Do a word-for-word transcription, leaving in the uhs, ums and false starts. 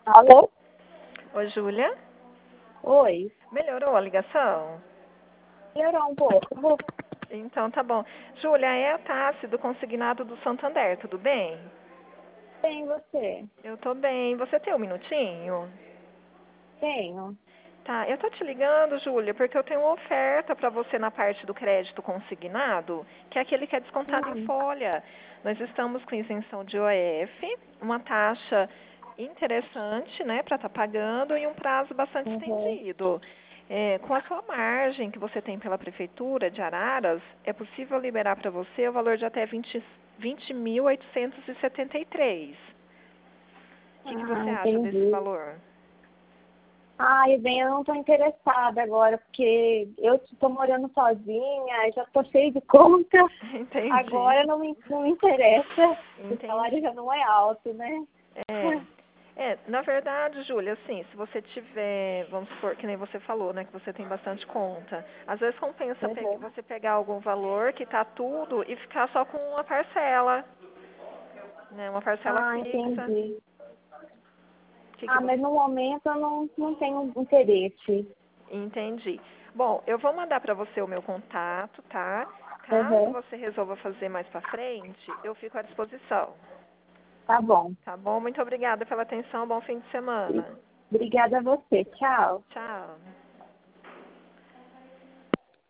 Alô? Oi, Júlia. Oi. Melhorou a ligação? Melhorou um pouco. Então tá bom. Júlia, é a Tassi do Consignado do Santander, tudo bem? Bem, você? Eu tô bem. Você tem um minutinho? Tenho. Tá, eu tô te ligando, Júlia, porque eu tenho uma oferta para você na parte do crédito consignado, que é aquele que é descontado em Hum. folha. Nós estamos com isenção de O F, uma taxa interessante, né, para estar pagando e um prazo bastante Uhum. estendido. É, com a sua margem que você tem pela Prefeitura de Araras, é possível liberar para você o valor de até vinte mil oitocentos e setenta e três. O que, que Ah, você acha desse entendi. valor? Ai, bem, eu não tô interessada agora, porque eu tô morando sozinha, já tô cheia de conta. Entendi. Agora não me, não me interessa. O salário Entendi. já não é alto, né? É, é, na verdade, Júlia, assim, se você tiver, vamos supor, que nem você falou, né, que você tem bastante conta, às vezes compensa pe- Uhum. você pegar algum valor, quitar tudo e ficar só com uma parcela, né, uma parcela Ah, fixa. entendi. O que que Ah, você mas no momento eu não, não tenho interesse. entendi? Bom, eu vou mandar para você o meu contato, tá? Caso Uhum. você resolva fazer mais para frente, eu fico à disposição. Tá bom. Tá bom? Muito obrigada pela atenção. Bom fim de semana. Obrigada a você. Tchau. Tchau.